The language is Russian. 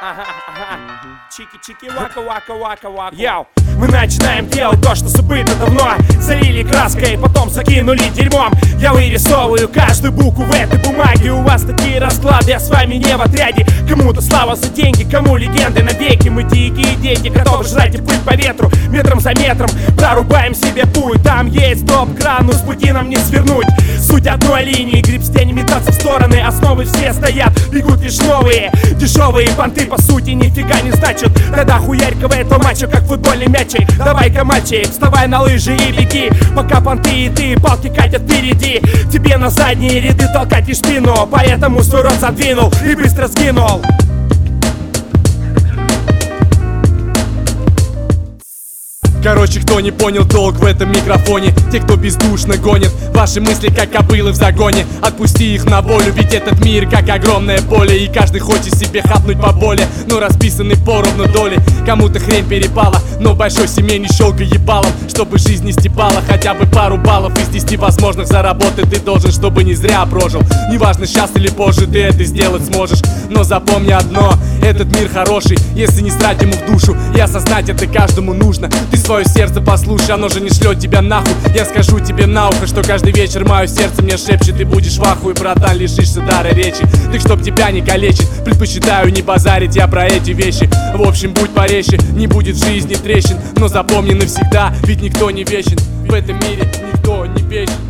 Чики-чики, вака-вака-вака-вака. Йоу, мы начинаем делать то, что забыто давно. Залили краской, потом закинули дерьмом. Я вырисовываю каждую букву в этой бумаге. У вас такие расклады, я с вами не в отряде. Кому-то слава за деньги, кому легенды навеки. Мы дикие дети, готовы жрать и плыть по ветру. Метром за метром прорубаем себе путь. Там есть стоп-кран, но с пути нам не свернуть. Суть одной линии, гриб с тени метаться в стороны. Основы все стоят, бегут лишь новые. Дешевые понты по сути нифига не значат. Тогда хуярька в этом матче, как футбольный мячик. Давай-ка, мальчик, вставай на лыжи и беги. Пока понты и ты, палки катят впереди. Тебе на задние ряды толкать и спину. Поэтому свой рот задвинул и быстро сгинул. Короче, кто не понял толк в этом микрофоне, те, кто бездушно гонит ваши мысли, как кобылы в загоне. Отпусти их на волю, ведь этот мир как огромное поле, и каждый хочет себе хапнуть поболее, но расписаны поровну доли. Кому-то хрень перепала, но большой семье не щелкай ебалом. Чтобы жизнь не степала хотя бы пару баллов из 10 возможных заработать ты должен, чтобы не зря прожил. Неважно, сейчас или позже ты это сделать сможешь, но запомни одно: этот мир хороший, если не срать ему в душу. И осознать это каждому нужно. Ты свое сердце послушай, оно же не шлет тебя нахуй. Я скажу тебе на ухо, что каждый вечер мое сердце мне шепчет: ты будешь в ахуе, братан, лишишься дара речи. Так чтоб тебя не калечить, предпочитаю не базарить я про эти вещи. В общем, будь порезче, не будет в жизни трещин. Но запомни навсегда, ведь никто не вечен. В этом мире никто не вечен.